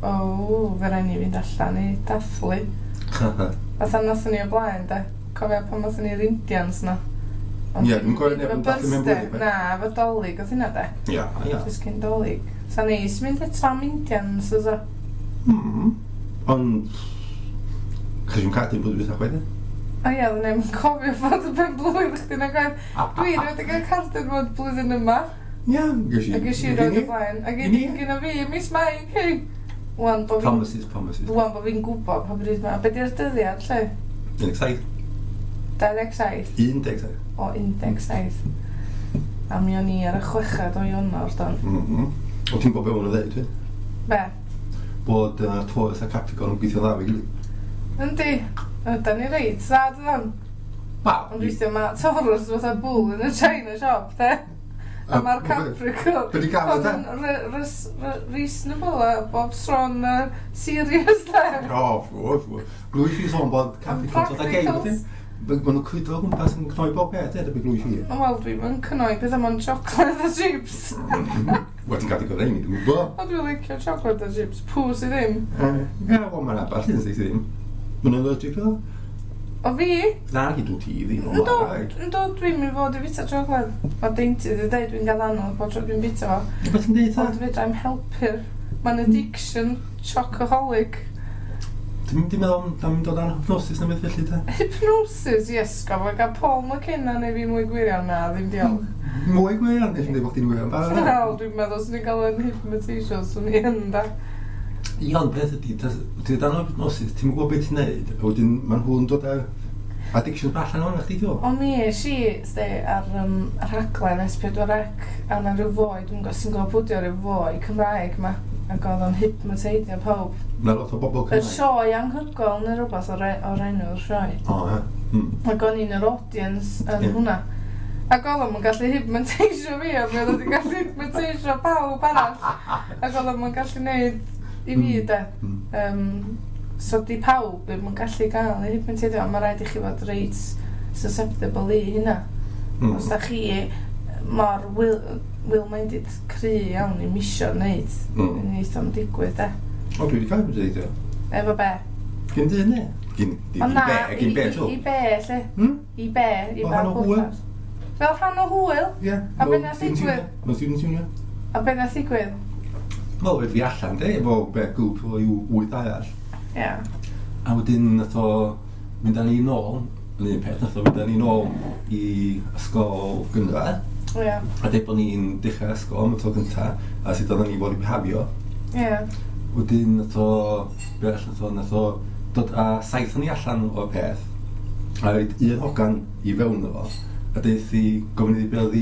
fe rai ni fynd allan i dathlu. Fatha nathon ni o blaen, da. Cofio pan nathon ni'r Indians na. Ie, dwi'n gwybod neb yn dathlu mewn blwyddyn. Na, efo dolyg oedd hynna, da. Ia. Jyst cyn dolyg. Sa'n neis mynd eto am Indians, oes o? Ond... Chysio cadw'n blwyddyn beth chwaith? O ie, dwi'n ddim yn cofio fod y ben blwyddyn chdi na gwaith. Dwi wedi cael cadw'n fod blwyddyn yma. Ia, gysi. Ac ys i roed y blaen. Ac i ddim gyda fi, mis mai, hei. Promises. Wan bod fi'n gwybod pa bryd yma. Be di'r dyddiad, lle? 17. 27? 17. O, 17. A mi o'n i ar y 6 o Ionawr, don. O ti'n bod be o'n o ddeud, fi? Be? Bod Toes a Capricorn yn gweithio dda fi gilydd. Yndi. Da ni reit, sad ydyn. Ond weithio ma Taurus fatha bull yn y China shop, de? A mae'r Capricorn... Be di gael o, de? Reasonable a bob tron serious, de? O, glwy fi sôn bod Capricorn oedd a geir, de? Mae nhw'n crwydro hwmpas yn cnoi bob beth, de? Be glwy fi? Wel, dwi'n cnoi beth am o'n chocolate a chips. Wel, ti'n gadw gyda ein, dwi'n gwybod. O, dwi'n licio chocolate a chips. Pw sydd ddim? Ie, wel, mae'n aball, sydd ddim. Mae'n allergic o? O fi? Na, gyd o ti, ddim. Ynddo, dwi'n mynd fod i bita chocolate. Mae deintydd i dweud dwi'n gael anodd bod tro dwi'n bita fo. Beth ti'n deud, ta? Ond fedra I'm helper. Mae'n addiction, chocoholic. Dwi'n meddwl am dod â'n hypnosis na beth felly, ta? Hypnosis, yes, gofod gael Paul McKenna neu fi mwy gwirion na, ddim diolch. Mwy gwirion, nes i'n dweud bod chdi'n gwirion. Wel, dwi'n meddwl sy'n ni'n cael yn hypnotisio, swn i ynda. Iawn, beth ydy, ti'n dan o'r hypnosis, ti'n gwybod beth ti'n neud, a wedyn mae'n hwn dod â addiction allan o'n chdi, ti'n O mi eis i, ar rhaglen S4C, a yna rhyw foi, dwi'n gwybod sy'n gwybod pwdio rhyw foi Cymraeg ma, ac oedd o'n hypnotidio pawb. Na lot o bobl Cymraeg. Y sioe anghygol neu rhywbeth o'r enw'r sioe. O, ie. Ac o'n i'n yr audience yn hwnna. Ac oedd o'n gallu hypnotisio fi, a mi oedd o'n gallu hypnotisio pawb arall. Ac oedd o'n gallu neud i fi, de. So di pawb ddim yn gallu gael ei hypnotidio, ond mae rhaid i chi fod reit susceptible i hynna. Os da chi mor will-minded cry iawn i misio wneud, yn eithaf am digwydd, de. O, dwi wedi cael hypnotidio. Efo be? Gyn dyn, ne? Gyn be, tro? I be, lle? I be, i ba bwrpas. Fel rhan o hwyl? Ie. A be nath ddigwydd? Mae student union. A be nath ddigwydd? Wel, wedi fi allan, de, efo grŵp o 8 arall. Ie. A wedyn nath o mynd â ni nôl, yn un peth, nath o mynd â ni nôl i ysgol gynradd. Ie. A dweud bod ni'n dechrau ysgol am y tro gyntaf, a sut oedden ni fod i behafio. Ie. Wedyn nath o, be all nath o dod a saith o'n i allan o'r peth, a roed un hogan i fewn o fo, a deith i gofyn iddi beth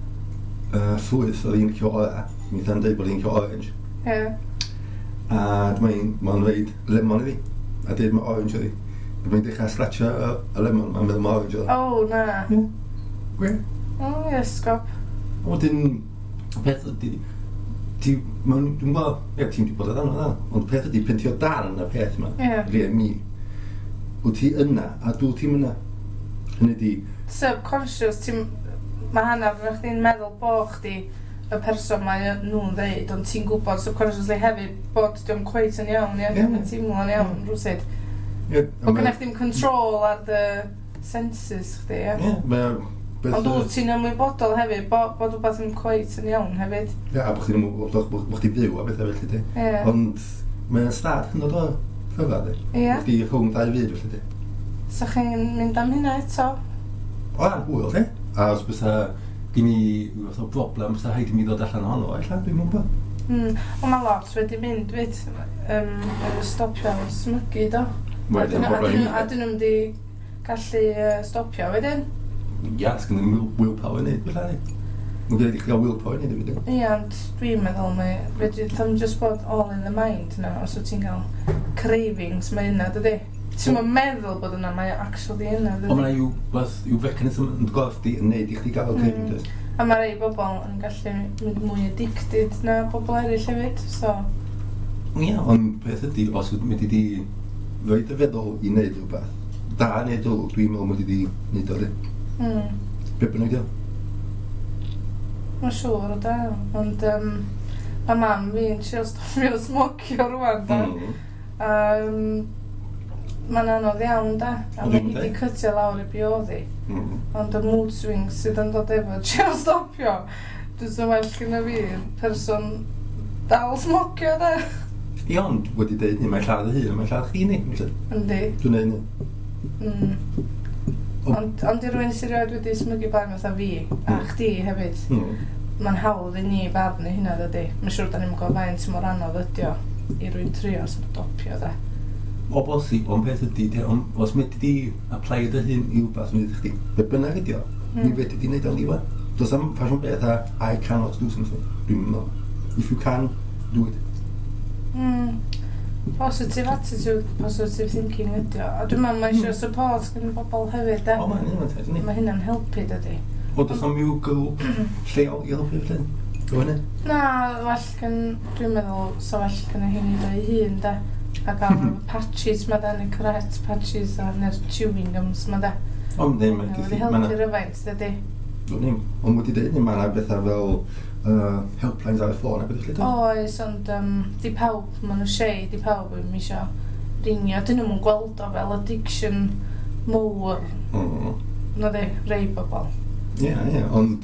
i ffwys oedd hi'n licio ora, mi dda'n dweud bod hi'n licio orange. Ie. A mae'n dweud lemon iddi, a dweud mae orange iddi. A mae'n dechrau slatio y lemon, mae'n meddwl mae orange iddi. O, na. Ie, gwe. O, iesgob. Wedyn, peth ydi, dwi'n gwybod, ti'n wedi bod o dan o dan, ond peth ydi pentio dan y peth yma, rhaid mi. Wyt ti yna, a dwi ti'n yna. Hynny di... Subconscious, mae hana fydd chdi'n meddwl bod chdi y person mae nhw'n ddeud, ond ti'n gwybod subconsciously hefyd bod di'n cweith yn iawn, ie? Mae'n teimlo'n iawn, rwysyd. Bod gynnaf chdi'n control ar dy senses chdi, ie? Ie, ond wyt ti'n ymwybodol hefyd, bod rhywbeth yn cweith yn iawn hefyd. Ie, a bod chdi'n fyw a bethau felly, di. Ond mae'n stad hynod o llyfrau, di. Ie. Bod chi rhwng dau fyd felly, di. So chi'n mynd am hynna eto? O, hwyl, di. A os bysa gen i o broblem, bysa haid i mi ddod allan ohono, eilla, dwi'n mwyn. Ond mae lot wedi mynd, fyd, stopio smygu, do. A dyn nhw'n di gallu stopio, wedyn? Ia, sgan i'n willpower i wneud, fel ni. Mae'n gwneud i chi gael willpower i wneud, efo. Ie, ond dwi'n meddwl, fedri ddim just bod all in the mind na, os wyt ti'n cael cravings, mae yna, dydy? Ti'n meddwl bod yna, mae actually yna, dydy? O, mae yna yw mechanism yn gorff di yn neud i chdi gael cravings. A mae rei bobl yn gallu mynd mwy addicted na bobl eraill hefyd, so... Ie, ond peth ydy, os wyt wedi di roed y feddwl i wneud rhywbeth, da neud o, dwi'n meddwl wedi di wneud o, di. Be bynnag di o? Mae'n siŵr o da, ond A mam fi'n trio stopio smocio rwan, da. Mae'n anodd iawn, da. A mae hi wedi cytio lawr I bioddi. Ond y mood swings sydd yn dod efo trio stopio. Dwi'n sy'n well gyda fi, person dal smocio, da. I ond wedi dweud ni, mae'n lladd y hun, mae'n lladd chi ni. Yndi. Dwi'n neud ni. Ond I rwy'n sy'n rhaid wedi smygu barn fatha fi, a chdi hefyd. Mae'n hawdd I ni barn I hynna dydy. Mae'n siŵr da ni'n gwybod faint mor anodd ydi o I rwy'n trio stopio da. O bosib, o'n peth ydy, os mae di apply dy hyn I wbeth yn ydych chi, be bynnag ydi o, ni wedi di wneud o'n liwa. Does am ffasiwn beth a I cannot do something. Dwi'n meddwl. If you can, do it. Positive attitude, positive thinking ydi o. A dwi'n meddwl mae eisiau support gyda'n bobl hefyd, da. O, mae'n hynna'n helpu dydy. O, does am yw grŵp lleol I helpu felly? Gwne? Na, dwi'n meddwl, so well gyda hyn I ddau hun, da. A gael patches ma da, neu correct patches a neu'r chewing gums ma da. O, ddim, mae'n gyda. Mae'n helpu rhyfaint, dydy. Dwi'n ond wedi dweud ni, mae'n bethau fel helplines ar y ffôn ac ydych chi? Oes, ond di pawb, maen nhw shei, di pawb yn misio ringio. Dyn nhw'n gweld o fel addiction mowr. Na di, rei bobl. Ie, ond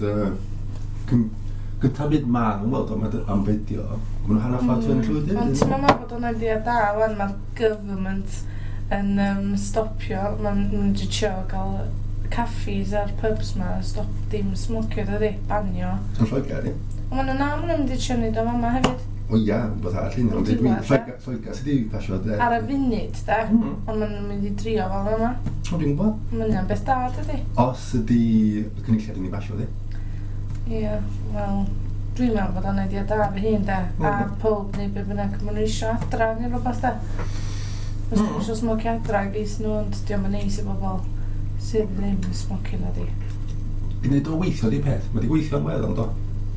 gyntaf byd ma'n weld o'n am feidio. Gwyn nhw hanner ffordd yn llwydyr. Ond ti'n meddwl bod o'n idea da, wan mae'r government yn stopio. Mae'n mynd I trio gael caffis a'r pubs ma, stop dim smocio dydi, banio. Yn Lloegr, ie? Ond maen nhw'n mynd I trio neud o mama hefyd. O ia, beth arall un. Ond dwi'n Lloegr sydd I pasio de. Ar y funud, da. Ond maen nhw'n mynd I drio fel mama. O, dwi'n gwybod. Mae'n beth da, dydi. Os ydi y cynulliad yn I basio, di? Ie, wel, dwi'n meddwl bod o'n idea da fy hun, da. A pob neu be bynnag, maen nhw eisiau adra neu rhywbeth, da. Os nhw eisiau smocio adra, geis nhw, ond diolch yn neis I bobl sydd ddim yn smocio na di. I wneud o weithio di peth? Mae di gweithio'n weddol, do?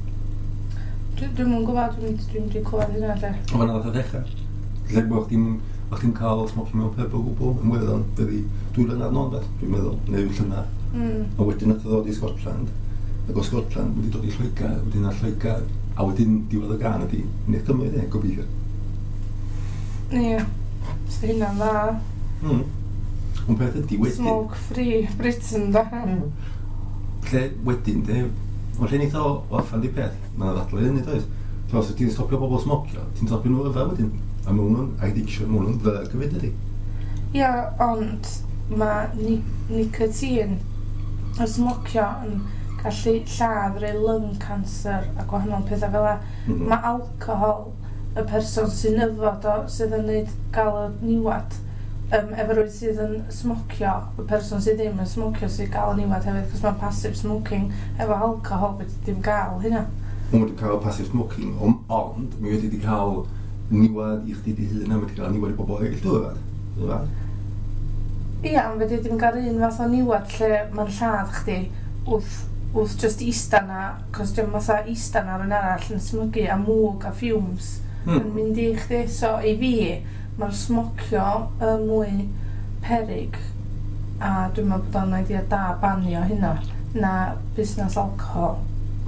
Dwi'n mwyn gwybod, dwi'n wedi clywed hynna, lle. O fanna ddath o ddechrau. Lle bod chdi'n cael smocio mewn pub o gwbl yn weddol, byddi 2 blynedd nôl beth, dwi'n meddwl, neu llynar. A wedyn nath o ddod I Scotland. Ac o Scotland wedi dod I Lloegr, wedyn ar Lloegr, a wedyn diwedd y gan ydi, wneud Cymru, gobeithio. Ie, so hynna'n dda. Ond peth ydi wedyn... Smoke free Britain, da. Lle wedyn, ond lle neith o offan di peth, mae'n ddadlau hynny, does? Os ti'n stopio bobl smocio, ti'n stopio nhw yfa wedyn. A mae hwnnw'n addiction, mae hwnnw'n dda gyfyd ydi. Ia, ond mae nicotine o smocio yn gallu lladd rei lung cancer a gwahanol pethau fel yna. Mae alcohol y person sy'n yfod o sydd yn neud gael y niwad efo rwy'n sydd yn smocio, y person sydd ddim yn smocio sydd gael y niwad hefyd, cos mae passive smoking efo alcohol wedi dim gael hynna. Mae wedi cael passive smoking, ond mi wedi cael niwad I chdi di hun a wedi cael niwad I bobl eraill dwi'n Ia, ond wedi dim gael un fath o niwad lle mae'n lladd chdi wrth just ista na, cos diolch fatha ista na rhywun arall yn smygu a mwg a fumes yn mynd I chdi. So I fi, mae'r smocio mwy peryg a dwi'n meddwl bod o'n idea da banio hynna na busnes alcohol.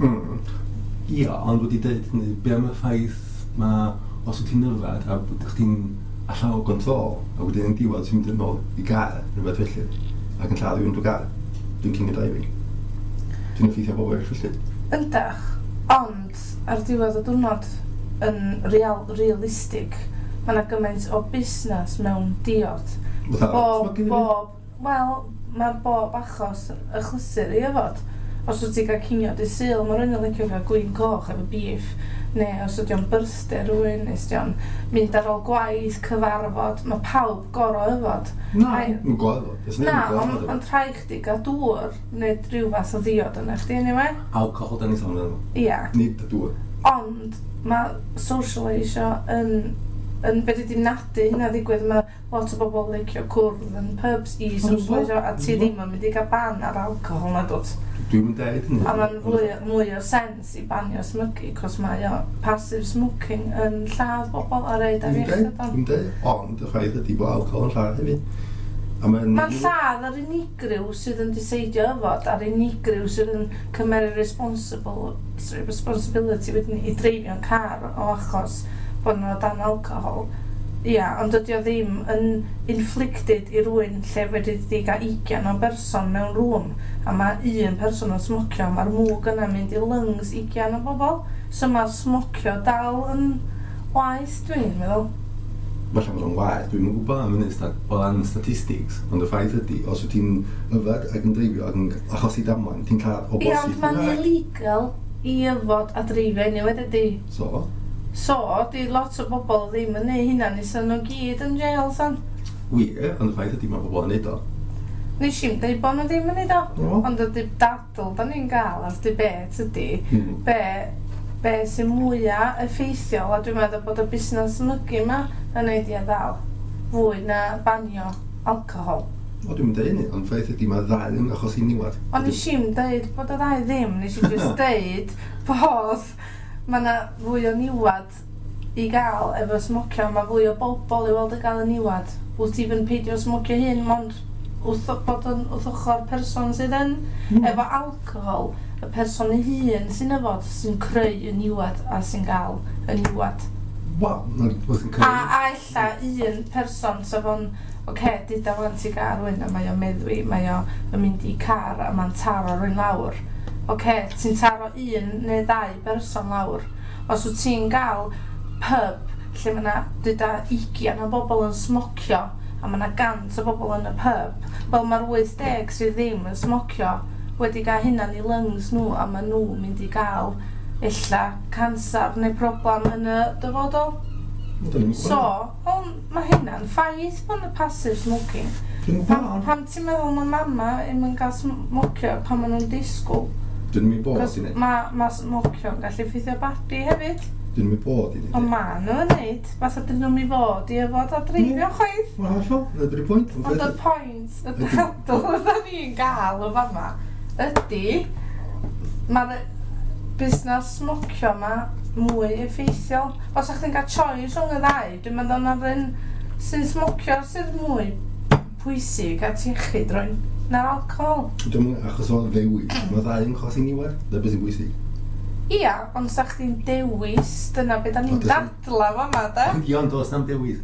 Ia, ond wedi dweud hynny, be am y ffaith os wyt ti'n yfad a bod chdi'n allan o control a wedyn yn diwedd sy'n mynd yn ôl I gar, rhywbeth felly, ac yn lladd rhywun drwy gar, dwi'n king y driving. Dwi'n effeithio bobl eraill felly. Yndach, ond ar diwedd y diwrnod yn realistig, mae yna gymaint o busnes mewn diod. Wel, mae bob achos y chlysur I yfod. Os wyt ti'n cael cinio dy syl, mae rhywun yn licio cael gwyn coch efo beef. Neu os ydy o'n byrste rhywun, neu ydy o'n mynd ar ôl gwaith, cyfarfod, mae pawb goro yfod. Na, yn gwaelod. Na, ond rhai chdi gael dŵr, neu rhyw fath o ddiod yna chdi, anyway. Alcohol da ni sôn yn Ia. Nid y dŵr. Ond mae socialisio yn fedri dim nadu hynna ddigwydd. Mae lot o bobl licio cwrdd yn pubs I socialisio a ti ddim yn mynd I gael ban ar alcohol na dod. Dwi'n mynd dweud hynny. A mae'n mwy o sens I banio smygu, cos mae o passive smoking yn lladd bobl a reid ar eich ydyn. Dwi'n dweud, ond y ffaith ydy bod alcohol yn lladd hefyd. Mae'n lladd ar unigryw sydd yn diseidio yfod, ar unigryw sydd yn cymeru responsibility wedyn i dreifio'n car o achos bod nhw dan alcohol. Ia, ond ydy o ddim yn inflicted i rywun lle wedi gael 20 o berson mewn rŵm a mae un person yn smocio, mae'r mwg yna mynd i lungs 20 o bobl, so mae'r smocio dal yn waith, dwi'n meddwl. Falle bod o'n waith, dwi'n gwybod am hynny o ran statistics, ond y ffaith ydy, os wyt ti'n yfed ac yn dreifio ac yn achosi damwain, ti'n cael o bosib... Ia, ond mae'n illegal i yfod a dreifio anyway, ydy. So, di lot o bobl ddim yn neud hynna, nes nhw gyd yn jail, san? Wir, ond y ffaith ydy mae bobl yn neud o. Nes i'n dweud bod nhw ddim yn neud o, ond ydy dadl da ni'n gael, as di bet ydy, be sy'n mwyaf effeithiol, a dwi'n meddwl bod y busnes smygu yma yn neud i ddal fwy na banio alcohol. O, dwi'n dweud hynny, ond ffaith ydy mae ddau yn achos i niwad. Ond nes i'n dweud bod y ddau ddim, nes i'n just dweud bod mae yna fwy o niwad i gael efo smocio, mae fwy o bobl i weld y gael y niwad. Wyt ti fy'n peidio smocio hyn, ond bod yn wrth ochr person sydd yn efo alcohol, y person ei hun sy'n yfod sy'n creu y niwad a sy'n gael y niwad. Wel, wrth yn creu... A ella un person sef o'n, dyda fan ti gael rhywun a mae o'n meddwi, mae o'n mynd i car a mae'n taro rhywun lawr. Ti'n taro un neu ddau berson lawr. Os wyt ti'n gael pub lle mae yna 20 o bobl yn smocio a mae yna 100 o bobl yn y pub, wel mae'r 80 sydd ddim yn smocio wedi cael hynna'n i lungs nhw a mae nhw mynd i gael illa cancer neu problem yn y dyfodol. So, mae hynna'n ffaith bod y passive smoking. Pam ti'n meddwl mae mama yn cael smocio pan maen nhw'n disgwyl? Dyn nhw'n bod i ni. Mae smocio yn gallu ffeithio babi hefyd. Dyn nhw'n bod i ni. Ond ma nhw'n neud, fatha dyn nhw'n bod i efod a dreifio chwaith. Wel, allol, ydy'r pwynt. Ond y pwynt, y dadl ydyn ni'n gael o fama, ydy, mae'r busnes smocio ma mwy effeithiol. Os ydych chi'n cael choice rhwng y ddau, dwi'n meddwl na'r un sy'n smocio sydd mwy pwysig a iechyd rwy'n na'r alcohol. Dwi'n meddwl achos o'n ddewis, mae ddau yn chos i niwed, dyna beth sy'n bwysig. Ia, ond sa chdi'n dewis, dyna beth da ni'n dadla fama, da? Ia, ond os na'n dewis.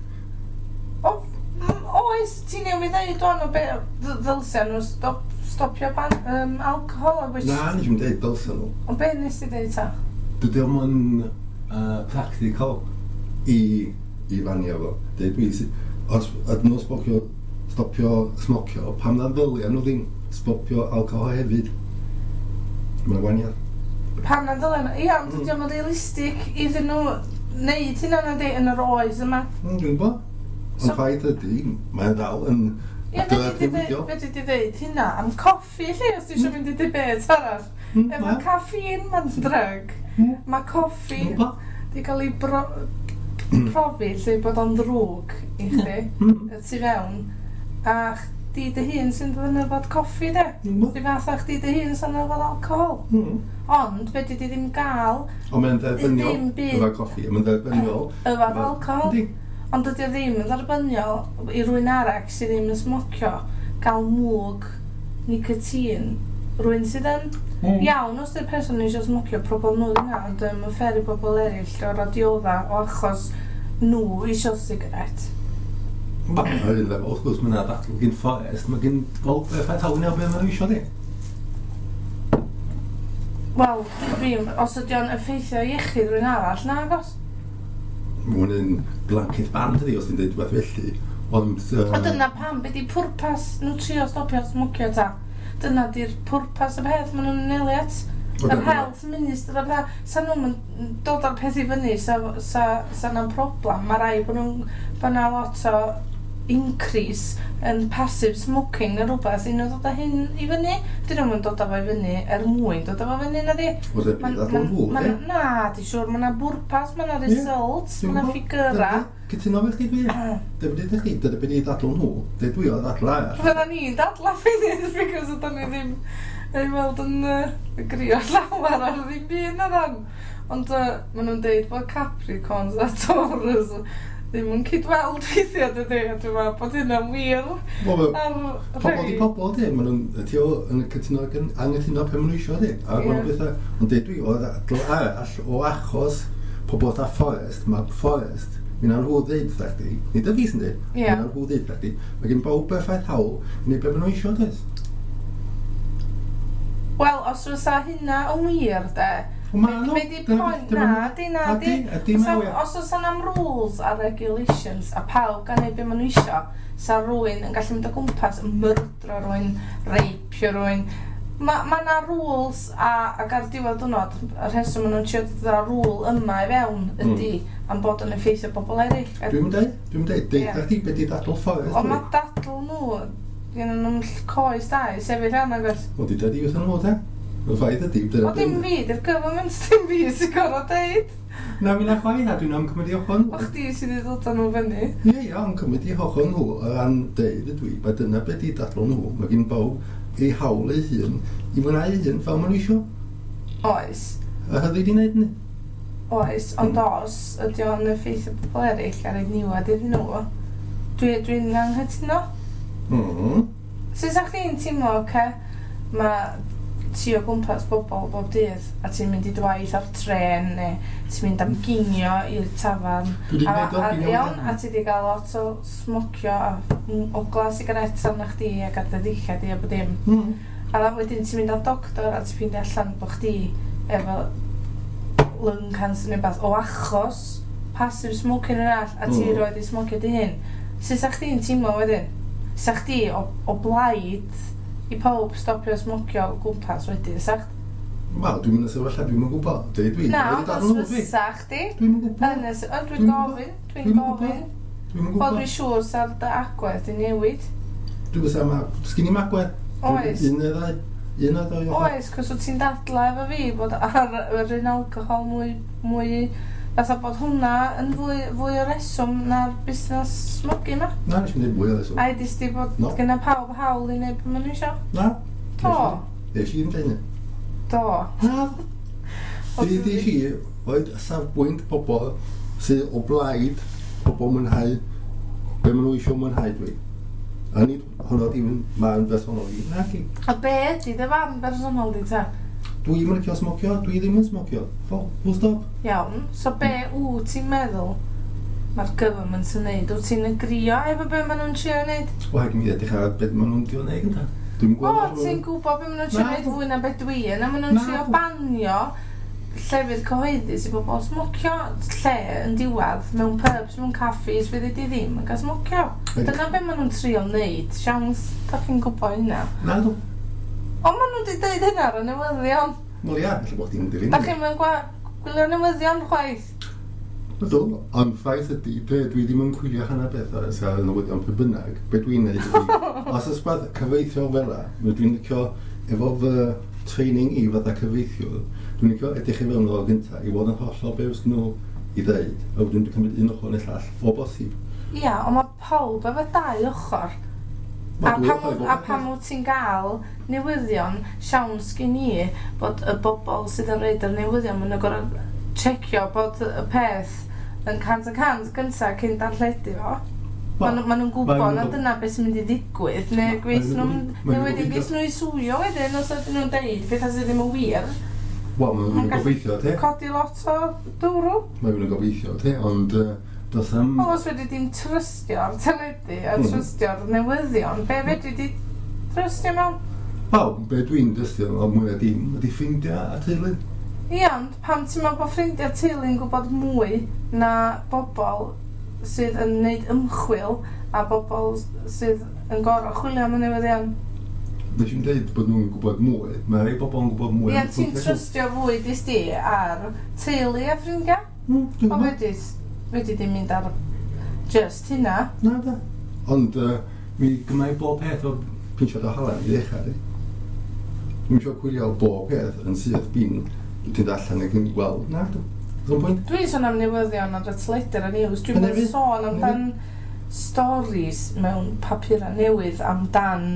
Oes, ti'n newid dweud o'n o beth ddylsia nhw stopio alcohol? Na, nes i'n dweud dylsia nhw. Ond beth nes ti dweud ta? Dydy o'n practical i fanio fo. Os ydyn nhw stopio smocio, pam na'n ddylia nhw ddim stopio alcohol hefyd? Mae'n waniad. Pam na'n ddylia nhw? Ia, ond dydy o'n realistig iddyn nhw wneud hynna yn yr oes yma. Dwi'n gwybod. Ond ffaith ydy, mae'n dal yn dywedidio. Fe di dweud hynna am coffi lle, os ti eisiau mynd i debate arall. Efo caffeine mae'n drug. Mae coffi di cael ei profi lle bod o'n ddrwg i chdi, tu fewn. A chdi dy hun sy'n ddefnydd coffi, de? Di fath a chdi dy hun sy'n ddefnydd alcohol. Ond, fe di ddim gael... Ond mae'n dderbyniol efo coffi, mae'n dderbyniol efo alcohol. Ond dydy o ddim yn dderbyniol i rwy'n arall sydd ddim yn smocio gael mwg nicotine. Rwy'n sydd yn iawn os ydy'r person eisiau smocio probl nhw yna, ond mae'n ffer i bobl eraill o radiodda o achos nhw eisiau cigaret. Wrth gwrs mae'n adatl gyn fforest, mae gyn effaith hawyn o beth maen nhw eisiau di. Wel, os ydy o'n effeithio iechyd rwy'n arall, na agos? Mae'n un blanket band ydi os ti'n dweud rhywbeth felly. Ond dyna pam, beth di pwrpas nhw trio stopio smocio ta? Dyna di'r pwrpas y peth maen nhw'n neliad. Yr health minister a beth, sa nhw'n dod ar peth i fyny, sa na'n problem. Mae rai bod nhw'n lot o increase yn passive smoking neu rhywbeth un nhw'n dod â hyn i fyny. Dyn nhw'n dod â fo i fyny mwyn dod â fo fyny na di. Na, di siwr, mae yna bwrpas, mae yna results, mae yna ffigyra. Cytuno fe chdi dwi? Dyna beth ydych chi, dyna beth i ddadl nhw, dyna dwi o ddadl ar. Fydda ni'n dadla ffynydd, because ydyn ni ddim ei weld yn grio llawer ar ddim byd na dan. Ond maen nhw'n deud bod Capricorns a Taurus ddim yn cydweld weithiau dydy, a dwi'n meddwl bod hynna'n wir Pobl di pobl di, maen nhw'n anghytuno pe maen nhw eisiau di. A maen nhw'n bethau, ond dwi, o achos pobl da Forest, mae Forest, mi'n nhw ddeud ddechdi, nid y fi sy'n dweud, mi'n nhw ddeud ddechdi, mae gen bawb berffaith hawl i wneud be maen nhw eisiau dweud. Wel, os fysa hynna yn wir, de, be di pwynt? Os oes am rules a regulations a pawb gan ei be maen nhw eisiau, sa rwy'n yn gallu mynd o gwmpas yn myrdro rwy'n, reipio rwy'n. Mae yna rules ac ar diwedd dwrnod, y rheswm maen nhw'n trio dod rŵl yma i fewn ydy am bod yn effeithio bobl eraill. Dwi'n dweud, deitha be di dadl Forest. Ond mae dadl nhw, gen nhw'n coes da i sefyll arno gwrs. O, di dweud i wrth nhw, te? Y ffaith ydy. O, dim fi, di'r government, dim fi sy'n gorau deud. Na, mi'n achwaith, a dwi'n amcymryd i ochr nhw. O chdi sydd wedi dod â nhw fyny? Ie, amcymryd i ochr nhw, a ran deud ydw i, ba dyna be di dadl nhw. Mae gen bawb ei hawl ei hun i mwynhau ei hun fel maen nhw eisiau. Oes. A hyddi di wneud ni? Oes, ond os ydy o'n effeithio bobl eraill ar ei niwad iddyn nhw, dwi'n anghytuno. Sut sa chdi'n teimlo, mae ti o gwmpas bobl bob dydd a ti'n mynd i dwaith ar tren neu ti'n mynd am ginio i'r tafarn a ti wedi cael lot o smocio o glas sigaret arna chdi ac ar dy ddillad i a bod dim a wedyn ti'n mynd ar doctor a ti'n ffeindio allan bod chdi efo lung cancer neu beth o achos passive smoking yn all a ti roed i smocio dy hyn sut sa chdi'n teimlo wedyn? Sa chdi o blaid i pawb stopio smocio o gwmpas wedyn, sa'ch? Wel, dwi'n mynd i sefyllfa, dwi'n mynd gwybod. Na, os fysa chdi? Dwi'n mynd gwybod. Dwi'n gofyn. Wel, dwi'n siŵr sa'r dy agwedd i newid. Dwi'n fysa, sgyn i'n agwedd? Oes. Un neu ddau. Oes, cos wyt ti'n dadla efo fi bod ar yr un alcohol mwy fatha bod hwnna yn fwy o reswm na'r busnes smogi yma. Na, nes i'n neud fwy o reswm. A edys di bod gyda pawb hawl i wneud beth maen nhw eisiau? Na. Do. Nes i'n dweud. Do. Na. Di si, oedd safbwynt pobl sydd o blaid pobl mwynhau be maen nhw eisiau mwynhau dwi. A nid honno di ma'n bersonol i. Na chi. A be ydi dy fan bersonol di ta? Dwi'n licio smocio, dwi ddim yn smocio. Full stop. Iawn, so be wyt ti'n meddwl mae'r government yn neud? Wyt ti'n agrio efo be maen nhw'n trio neud? O, hag i mi edrych ar beth maen nhw'n trio neud yn ta. O, ti'n gwybod be maen nhw'n trio neud fwy na beth dwi yn, a maen nhw'n trio banio llefydd cyhoeddus i bobl smocio lle yn diwadd mewn pubs, mewn caffis, fydd ydi ddim yn cael smocio. Dyna be maen nhw'n trio neud, siawns, da chi'n gwybod hynna? Na, dw. O, maen nhw wedi dweud hynna ar y newyddion. Wel ia, felly bod ti'n dilyn. Da chi'n mynd gwylio newyddion chwaith? Ydw, ond ffaith ydy, dwi ddim yn gwylio hana bethau sy'n newyddion pe bynnag. Be dwi'n neud ydy, os ysbeth cyfeithiol fel yna, dwi'n licio efo fy training i fatha cyfeithiol, dwi'n licio edrych i fewn o'r gyntaf i fod yn hollol be oes nhw i ddeud, a wedyn dwi'n cymryd un ochr neu llall o bosib. Ia, ond mae pawb efo dau ochr. A pam wyt ti'n gael newyddion siawns gen i bod y bobl sydd yn reid yr newyddion maen nhw'n gorau checio bod y peth yn cant gyntaf cyn darlledu fo. Maen nhw'n gwybod na dyna beth sy'n mynd i ddigwydd neu wedyn gweithio nhw i swio wedyn os ydyn nhw'n deud beth sydd ddim yn wir. Wel, maen nhw'n gobeithio, te. Codi lot o dwrw. Maen nhw'n gobeithio, te, ond does am... O, os wedi di'n trystio'r teledu a trystio'r newyddion, be fedri di trystio mewn? Wel, be dwi'n trystio o mwy a dim ydi ffrindiau a teulu. Ia, ond pam ti'n meddwl bod ffrindiau teulu'n gwybod mwy na bobl sydd yn gwneud ymchwil a bobl sydd yn gorau chwilio am y newyddion? Nes i'n dweud bod nhw'n gwybod mwy, mae rhai bobl yn gwybod mwy. Ia, ti'n trystio fwy dis di ar teulu a ffrindiau? O, wedi di mynd ar just hynna. Na, da. Ond mi gymau bob peth o pinsiad o halen i ddechrau. Dwi'n eisiau gwylio bob peth yn sydd bin ti'n allan ac yn gweld. Na, dwi'n sôn am newyddion ar y teledu a news. Dwi'n mynd sôn amdan stories mewn papura newydd amdan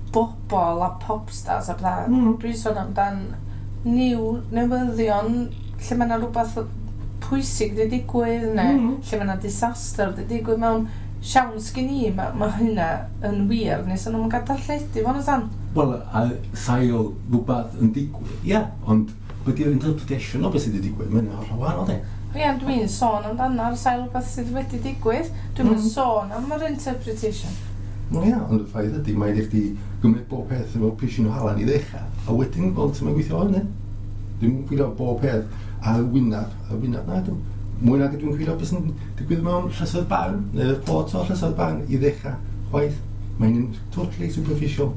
bobl a popstars a bydda. Dwi'n sôn amdan newyddion lle mae yna rhywbeth pwysig di digwydd neu lle mae yna disaster di digwydd mewn siawns gen i, mae hynna yn wir, nes nhw'n gadael lledu fo'n y san. Wel, a sail rhywbeth yn digwydd, ie, ond beth yw'r interpretation o beth sydd wedi digwydd, mae'n holl wahanol de. Ie, dwi'n sôn amdano'r sail rhywbeth sydd wedi digwydd, dwi'n sôn am yr interpretation. Wel ie, ond y ffaith ydy, mae'n eich di gymryd bob peth efo pishin o halan i ddechrau, a wedyn, fel ti'n mynd gweithio hynny. Dwi'n gwylio bob peth ar wynaf na, mwy nag dwi'n gwylio beth sy'n digwydd mewn llysoedd barn, neu'r plot o llysoedd barn i ddechrau, chwaith. Mae'n totally superficial.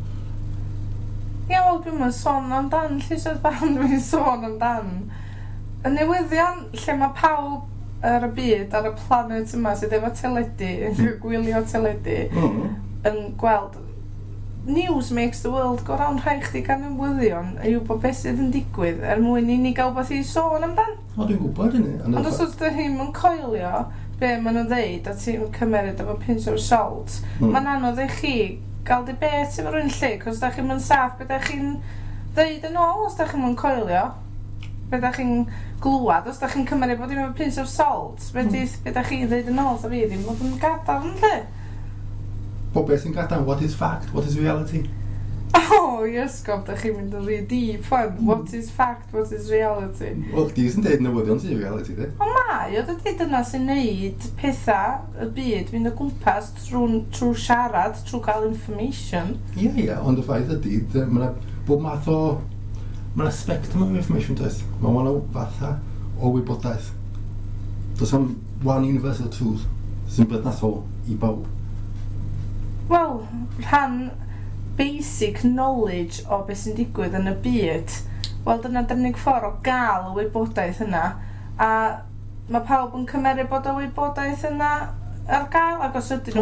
Ie, wel, dwi'n mynd sôn amdan llysoedd barn, dwi'n sôn amdan. Y newyddion lle mae pawb ar y byd, ar y planet yma sydd efo teledu, yn gwylio teledu, yn gweld news makes the world go round, rhaid chdi gan ymwyddion i wybod beth sydd yn digwydd mwyn i ni gael beth i sôn amdan. O, dwi'n gwybod hynny. Ond os oes dy hi'n coelio be maen nhw'n ddeud a ti'n cymeryd efo pinch of salt, mae'n anodd i chi gael debate efo rhywun lle, cos da chi'n mynd saff beth da chi'n ddeud yn ôl os da chi'n mynd coelio, beth da chi'n glwad, os da chi'n cymeryd bod dim efo pinch of salt, beth da chi'n ddeud yn ôl, da fi ddim bod yn gadal yn lle. Bo beth sy'n gadael, what is fact, what is reality? O, i ysgob, da chi'n mynd yn rhy deep fan. What is fact, what is reality? Wel, di sy'n deud newyddion sy'n reality, de? O mae, o dydy dyna sy'n neud pethau y byd fynd o gwmpas trwy siarad, trwy cael information. Ie, ond y ffaith ydy, mae bob math o... Mae spectrum of information, does? Mae wan o fatha o wybodaeth. Does am one universal truth sy'n berthnasol i bawb. Wel, rhan basic knowledge o beth sy'n digwydd yn y byd, wel, dyna'r unig ffordd o gael y wybodaeth yna, a mae pawb yn cymeryd bod y wybodaeth yna ar gael, ac os ydyn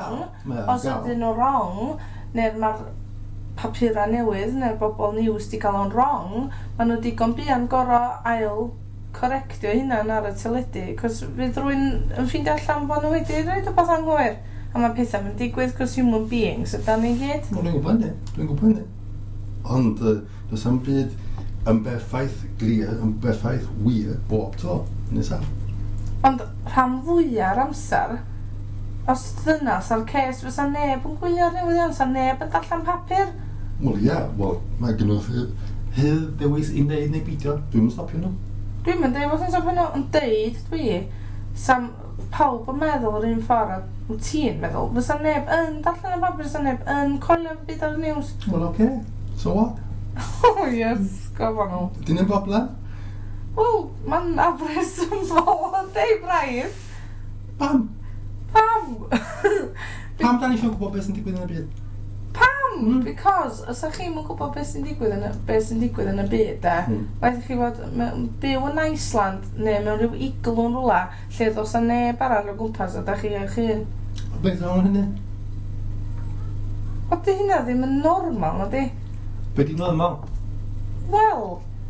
nhw wrong, neu mae'r papura newydd, neu'r bobl news di gael o'n wrong, maen nhw digon buan gorau ail correctio hynna ar y teledu, cos fydd rwy'n yn ffeindio allan bod nhw wedi rhaid o beth anghywir. A mae pethau yn digwydd cos human beings ydan ni gyd. Wel, dwi'n gwybod hynny. Ond does am byd yn berffaith glir, yn berffaith wir bob tro, nesaf. Ond rhan fwyaf amser, os ddynas ar ces fysa neb yn gwylio'r newyddion, sa neb yn darllen papur? Wel, ia, mae gynnwch hydd dewis i wneud neu beidio. Dwi'n mynd stopio nhw. Dwi'n mynd deud bod yn stopio nhw, yn deud dwi, sam pawb yn meddwl yr un ffordd wyt ti'n meddwl, fysa neb yn darllen y papur, fysa neb yn coelio byd ar y news. Wel, oce. So what? O, yes, gofon nhw. Dyn nhw'n broblem? Wel, mae'n afres yn fawr yn deud braidd. Pam? Pam? Pam da ni eisiau gwybod beth sy'n digwydd yn y byd? Pam? Because, os ydych chi'n gwybod beth sy'n digwydd yn y byd, waith chi fod byw yn Iceland neu mewn rhyw iglw'n rwla lle dos a neb arall o gwmpas a da chi eich hun. Beth o'n hynny? O, di hynna ddim yn normal, o di? Be di normal? Wel,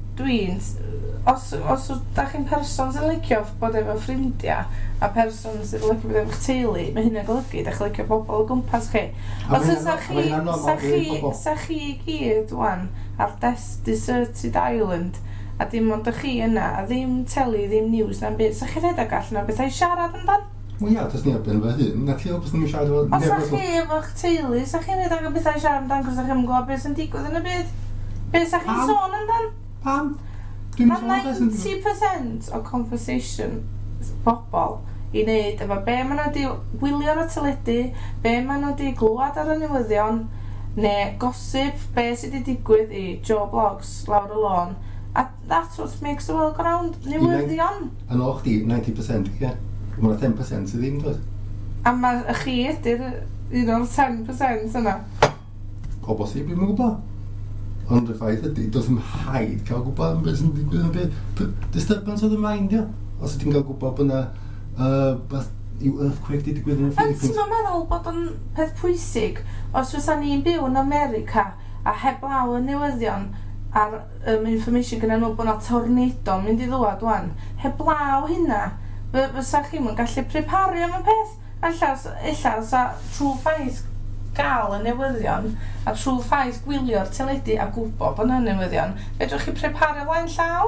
os da chi'n person sy'n licio bod efo ffrindiau a person sy'n licio bod efo'ch teulu, mae hynny'n golygu, da chi'n licio bobl o gwmpas chi. Os sa chi gyd wan ar deserted island a dim ond chi yna, a ddim teli, ddim news na'n byd, sa chi rhedeg allan o bethau siarad amdan? Wel ia, does ni ar ben fy hun, na ti o beth ni'n siarad efo... Os sa chi efo'ch teulu, sa chi'n rhedeg o bethau siarad amdan cos sa chi'n gwybod beth sy'n digwydd yn y byd? Be sa chi'n sôn amdan? Pam? Mae 90% o conversation bobl i wneud efo be maen nhw wedi wylio ar y teledu, be maen nhw wedi glwad ar y newyddion, neu gosip be sydd wedi digwydd i Joe Blogs lawr y lôn. A that's what makes the world go round, newyddion. Yn o'ch di, 90%, ie. Mae'n 10% sydd ddim, dod. A mae chi ydy'r un o'r 10% yna. O bosib, dwi'n gwybod. Ond y ffaith ydy, does dim haid cael gwybod beth sy'n digwydd yn byd. Disturbance of the mind, ia. Os ydyn cael gwybod bod yna yw earthquake di digwydd yn y Philippines. Ond ti'n meddwl bod yn peth pwysig, os fysa ni'n byw yn America a heblaw y newyddion a'r information gyda nhw bod yna tornado mynd i ddwad wan, heblaw hynna, fysa chi'n gallu prepario am y peth. Ella sa trwy ffaith gael y newyddion a trwy ffaith gwylio'r teledu a gwybod bod yna newyddion, fedrwch chi prepario flaen llaw?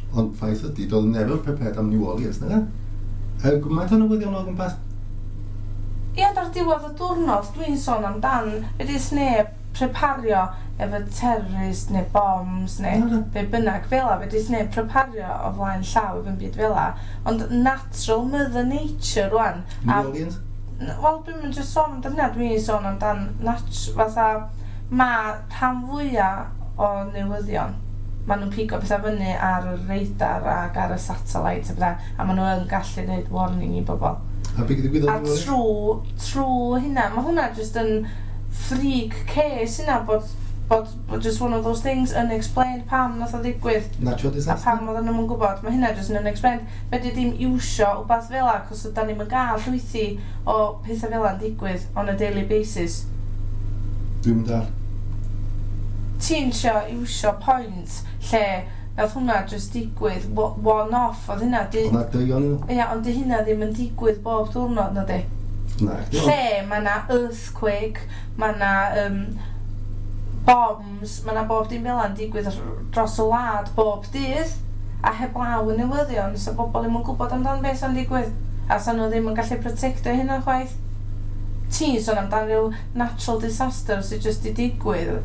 ond ffaith ydy, doedd neb yn prepared am New Orleans, na? Gwmaint o newyddion o gwmpas? Ia, ar diwedd y diwrnod, dwi'n sôn amdan, wedi sneb prepario efo terrorist neu bombs neu be bynnag fel la, wedi sneb prepario o flaen llaw efo'n byd fel la, ond natural mother nature rwan. New Orleans? Wel, dwi'n mynd just sôn amdan hynna, dwi'n sôn amdan fatha, mae rhan fwyaf o newyddion. Maen nhw'n pigo bethau fyny ar y radar ac ar y satellite a maen nhw yn gallu gwneud warning i bobl. A beth ydy gwyddoedd? A trwy hynna, mae hwnna just yn freak case hynna bod just one of those things unexplained pam nath o ddigwydd. Natural disaster? A pam oedden nhw'n gwybod, mae hynna just yn unexplained. Fedri ddim iwsio wbath fel la, cos ydyn ni'n gael llwythi o pethau fel la'n digwydd on a daily basis. Dwi'n mynd ar. Ti'n iwsio point lle nath hwnna just digwydd one-off, oedd hynna di... Ond agdeion nhw? Ia, ond di hynna ddim yn digwydd bob diwrnod na di. Na, lle mae na earthquake, mae na bombs, mae na bob dim fel yn digwydd dros y wlad bob dydd, a heblaw y newyddion, so bobl ddim yn gwybod amdan beth sy'n digwydd, a sa nhw ddim yn gallu protectio hynna chwaith. Ti'n sôn amdan rhyw natural disaster sydd jyst i digwydd,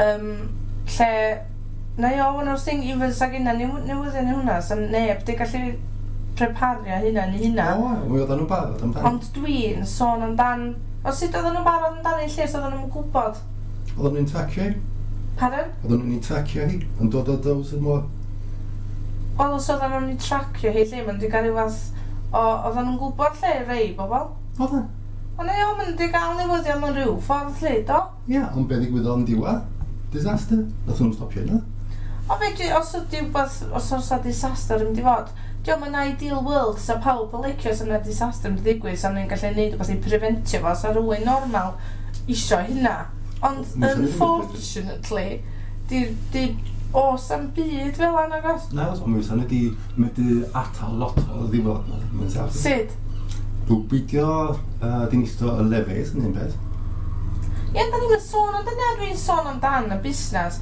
lle, na i o, one o'r thing, i fysa gyda newyddion i hwnna, so neb di gallu prepario hynna ni hynna. O, mi oedden nhw'n barod amdan. Ond dwi'n sôn amdan, o sut oedden nhw'n barod amdan i lle, so oedden nhw'n gwybod. Oedden nhw'n tracio hi? Pardon? Oedden nhw'n tracio hi, yn dod o draws y môr? Wel, os oedden nhw'n tracio hi lle, mae'n di gael rhyw fath, oedden nhw'n gwybod lle rei bobl. Oedden? Ond ei o, mae'n di gael newyddion mewn rhyw ffordd lle, do? Ia, ond beth ddigwyddodd yn diwedd? Disaster? Nath nhw'n stopio hynna? O fe, os ydy wbeth, os oes a disaster yn mynd i fod, diolch yn ideal world, sa pawb o licio sy'n yna disaster yn ddigwydd, sa nhw'n gallu neud wbeth i preventio fo, sa rhywun normal isio hynna. Ond, unfortunately, di os am byd fel yna gos? Na, os mi fysa wedi medru atal lot o ddifod na. Sut? Rwy'n beidio dinisto y lefydd yn un peth. Ie, da ni'n sôn amdana, dwi'n sôn amdan y busnes.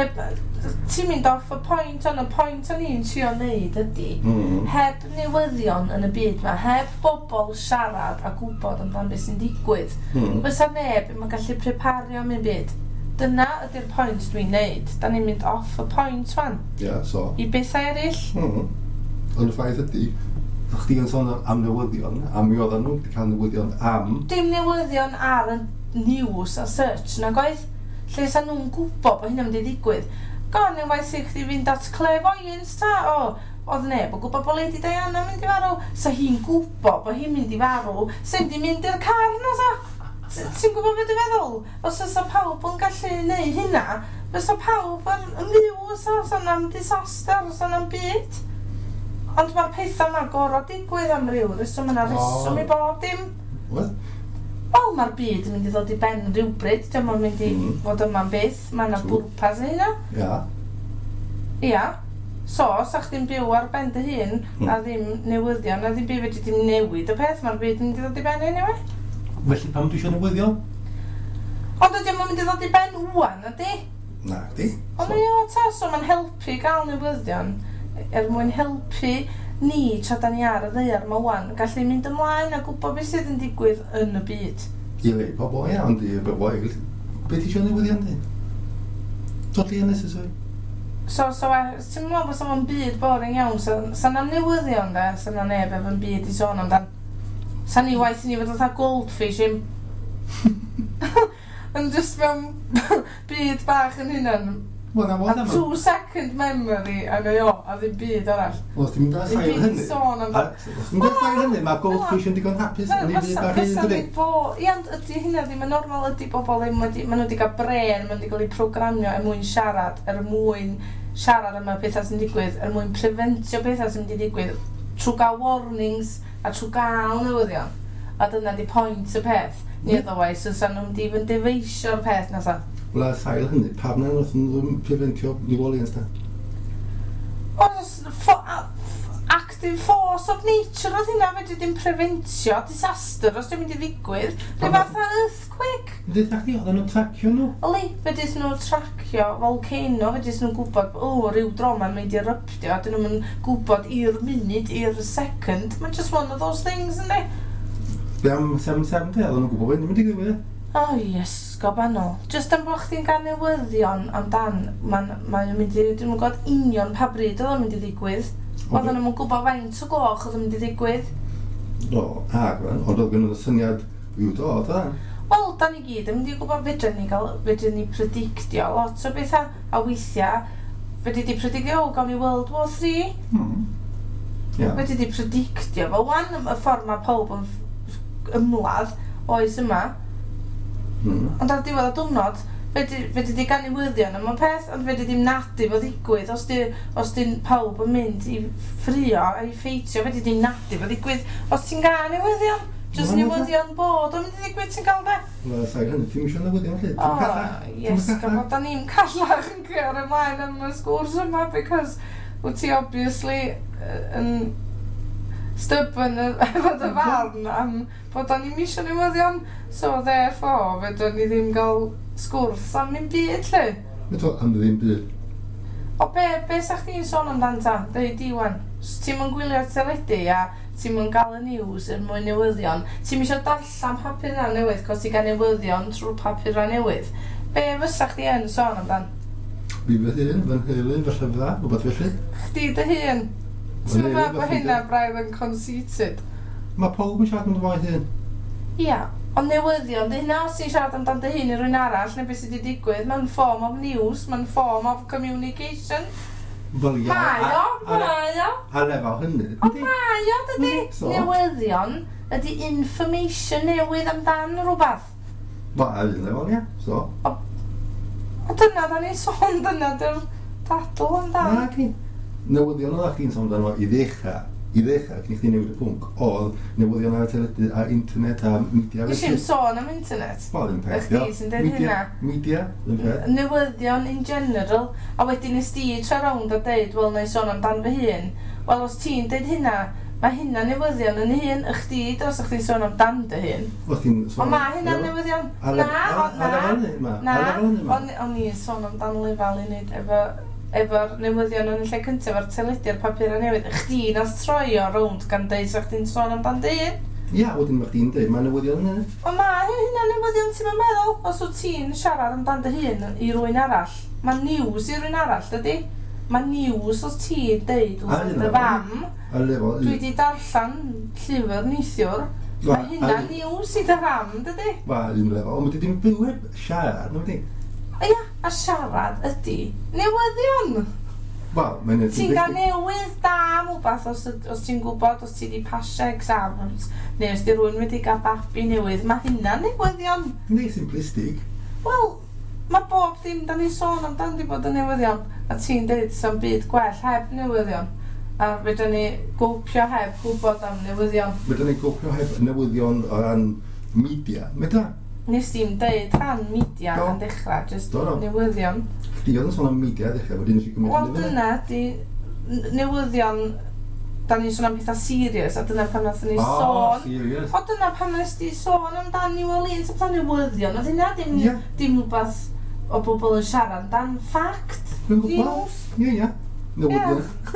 Ti'n mynd off y pwynt o'n i'n trio neud ydy, heb newyddion yn y byd ma, heb bobl siarad a gwybod amdan beth sy'n digwydd, fysa neb yn gallu prepario am un byd. Dyna ydy'r pwynt dwi'n neud. Da ni'n mynd off y pwynt fan. Ia, so. I bethau eraill. Ond y ffaith ydy, ddech chi yn sôn am newyddion, a mi oedden nhw wedi cael newyddion am... Dim newyddion ar y news a search na goedd. Lle sa nhw'n gwybod bod hynny'n mynd i ddigwydd. Gon yn waith i chdi fynd at clairvoyance ta, oedd neb yn gwybod bod Lady Diana mynd i farw. Sa hi'n gwybod bod hi'n mynd i farw, sy'n di mynd i'r car na sa. Ti'n gwybod beth dwi'n meddwl? Os oes pawb yn gallu neud hynna, fysa pawb yn fyw sa na'n disaster, sa na'n byd. Ond mae'r pethau yma gorau digwydd am ryw, rheswm yna rheswm i bob dim. What? Wel, mae'r byd yn mynd i ddod i ben rhywbryd, dyma mae'n mynd i fod yma'n beth, mae yna bwrpas yn hynna. Ia. Ia. So, sa chdi'n byw ar ben dy hun, a ddim newyddion, a ddim byd fedri ddim newid y peth, mae'r byd yn mynd i ddod i ben hynny. Felly pam dwi eisiau newyddion? Ond ydy mae'n mynd i ddod i ben wwan, ydy? Na, ydy. Ond mae o ta, so mae'n helpu gael newyddion, mwyn helpu ni tra da ni ar y ddaear yma wan, gallu mynd ymlaen a gwybod beth sydd yn digwydd yn y byd. I rei pobl, ia, ond i bobl eraill. Beth eisiau newyddion di? Totally unnecessary. So, ti'n meddwl bod sa'n byd boring iawn, sa'n am newyddion da, sa'n am neb efo'n byd i sôn amdan. Sa'n ni waith ni fod oedd goldfish im. Yn just mewn byd bach yn hynna'n. A 2-second memory a ddim byd arall. Os ti'n mynd â sail hynny? Os ti'n mynd â sail hynny, mae goldfish yn digon hapus yn ei byd bach hyn dydi? Ie, ond ydy hynna ddim yn normal, ydy bobl ddim wedi, maen nhw wedi cael bren, maen nhw wedi cael ei programio mwyn siarad, mwyn siarad am y pethau sy'n digwydd, mwyn preventio pethau sy'n mynd i digwydd, trwy gael warnings a trwy gael newyddion. A dyna di pwynt y peth. Ni otherwise, so sa'n nhw'n mynd i dyfeisio'r peth na sa. Wel, a sail hynny, pam na wnaeth nhw'n preventio New Orleans da? Os the force of nature oedd hynna fedri dim prefentio disaster os dwi'n mynd i ddigwydd. Neu fatha earthquake. Ydy chdi, oedden nhw'n tracio nhw? Oli, fedrys nhw tracio volcano, fedrys nhw'n gwybod, rhyw droma'n mynd i eruptio, dyn nhw'n gwybod i'r munud, i'r second. Mae'n just one of those things, ynddi? Be am 7-7 te, oedden nhw'n gwybod wedyn mynd i ddigwydd? O, yes, gobanol. Just am bod chdi'n gael newyddion amdan, mae'n mynd i, dwi'n gwybod union pa bryd oedd o'n mynd i ddigwydd. Oedden nhw'n gwybod faint o gloch oedd o'n mynd i ddigwydd. O, ond oedd gen nhw'n syniad i'w dod, da? Wel, da ni gyd yn mynd i gwybod fedrwn ni predictio lot o bethau, a weithiau, fedri di predictio, gawn ni World War 3. Fedri di predictio, fel wan y ffordd mae pawb yn ymladd oes yma. Ond ar diwedd y diwrnod, fedri di gan newyddion am y peth, ond fedri di'n nadu fo ddigwydd. Os di'n pawb yn mynd i ffrio a i ffeitio, fedri di'n nadu fo ddigwydd. Os ti'n gael newyddion, just newyddion bod o'n mynd i ddigwydd ti'n gael be? Wel, sa'i hynny, ti'n mysio newyddion lle? O, yes, gafod da ni'n callach yn gyr ymlaen am y sgwrs yma, because wyt ti obviously yn stubborn efo dy farn am bod o'n i'n misio newyddion, so therefore fedrwn ni ddim gael sgwrs am un byd lle. Meddwl am ddim byd. O be sa'ch ti'n sôn amdan ta? Dweud di wan. Ti'n mynd gwylio'r teledu a ti'n mynd gael y news er mwyn newyddion. Ti'n misio darllen papurau newydd cos ti'n gael newyddion trwy papurau newydd. Be fysa'ch ti yn sôn amdan? Fi fy hun, fy nheulu, fy llyfra, rhywbeth felly. Chdi dy hun? Ti'n meddwl bod hynna braidd yn conceited? Mae pawb yn siarad am dy fo'i hun. Ia, ond newyddion, dy hynna os ti'n siarad amdan dy hun i rwy'n arall neu beth sydd wedi digwydd, mae'n form of news, mae'n form of communication. Wel, ia. Mae o. A lefel hynny. O, mae o, dydy. Newyddion ydy information newydd amdan rhywbeth. Wel, un lefel, ia. So. O dyna, da ni sôn dyna, dy'r dadl amdan. Na, ci. Newyddion oedd chi'n sôn amdano i ddechrau, cyn i chdi newid y pwnc, oedd newyddion ar y teledu a internet a media. Nes i'n sôn am internet? Wel, yn peth, Chdi sy'n dweud hynna? Media, yn peth. Newyddion in general, a wedyn nes di tra rownd a dweud, wel, na i sôn amdan fy hun. Wel, os ti'n dweud hynna, mae hynna newyddion yn hun, y chdi, os ych chi'n sôn amdan dy hun. Ond mae hynna newyddion? Na, o'n i'n sôn amdan lefel i wneud efo'r newyddion yn y lle cyntaf efo'r teledu a'r papurau newydd. Chdi nas troi o rownd gan dweud sa'ch chdi'n sôn amdan dy hun? Ia, wedyn mae chdi'n dweud, mae newyddion yn hynny. O mae hynna newyddion ti'n meddwl, os wyt ti'n siarad amdan dy hun i rwy'n arall. Mae news i rwy'n arall, dydy? Mae news os ti'n dweud wrth dy fam. Dwi wedi darllen llyfr neithiwr. Mae hynna news i dy fam, dydy? Wel, un lefel, ond wedi dim bywyd siarad, nhw wedi? Ia, a siarad ydy newyddion. Wel, mae'n edrych... Ti'n gael newydd da am wbeth os ti'n gwybod, os ti wedi pasio exams, neu os di rhywun wedi gael babi newydd, mae hynna newyddion. Neu simplistig. Wel, mae bob dim da ni sôn amdan di bod yn newyddion, a ti'n dweud sa'n byd gwell heb newyddion. A fedra ni gwpio heb gwybod am newyddion. Fedra ni gwpio heb newyddion o ran media, medra? Nes ti'n dweud rhan media yn dechrau, just newyddion. Chdi oedd yn sôn am media dechrau, wedyn nes i gymryd yn dyna, di newyddion, da ni'n sôn am pethau serious, a dyna pan nath ni sôn. Serious. O dyna pan nes di sôn amdan New Orleans, amdan newyddion, a dyna dim rhywbeth o bobl yn siarad amdan fact, news. Ia, newyddion.